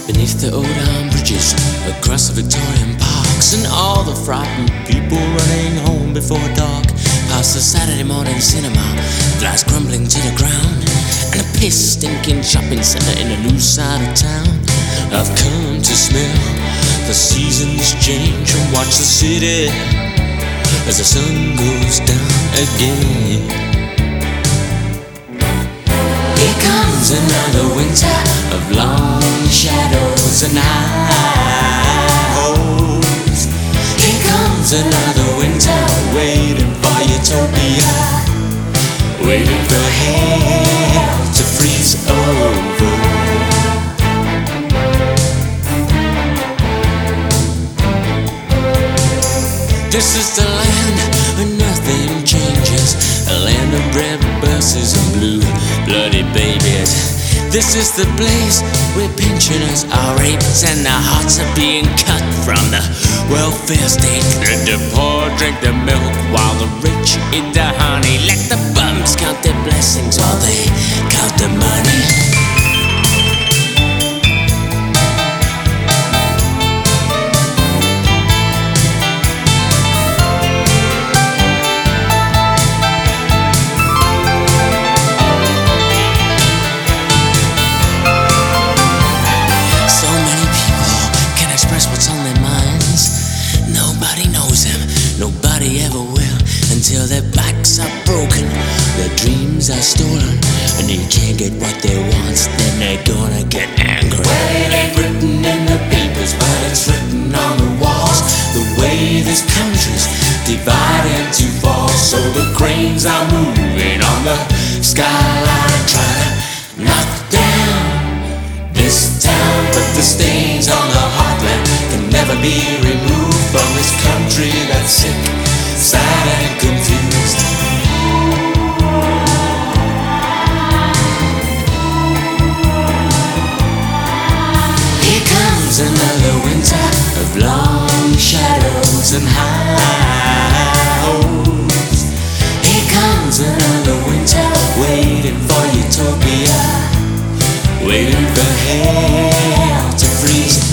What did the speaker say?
Beneath the old iron bridges, across the Victorian parks, and all the frightened people running home before dark. Past the Saturday morning cinema, flies crumbling to the ground, and a piss-stinking shopping centre in a new side of town. I've come to smell the seasons change and watch the city as the sun goes down again. Here comes another winter of long shadows and high hopes. Here comes another winter waiting for utopia, waiting for hell to freeze over. This is the land where nothing changes, a land of red buses and blue bloody babies. This is the place where pensioners are raped and their hearts are being cut from the welfare state. The poor drink the milk while the rich eat the honey. Let the bums count their blessings while they count the money. Nobody ever will until their backs are broken, their dreams are stolen, and they can't get what they want. Then they're gonna get angry. Well, it ain't written in the papers, but it's written on the walls. The way this country's divided to fall, so the cranes are moving on the skyline, trying to knock down this town. But the stains on the heartland can never be removed from this country that's sick, sad and confused. Here comes another winter of long shadows and high hopes. Here comes another winter waiting for utopia, waiting for hell to freeze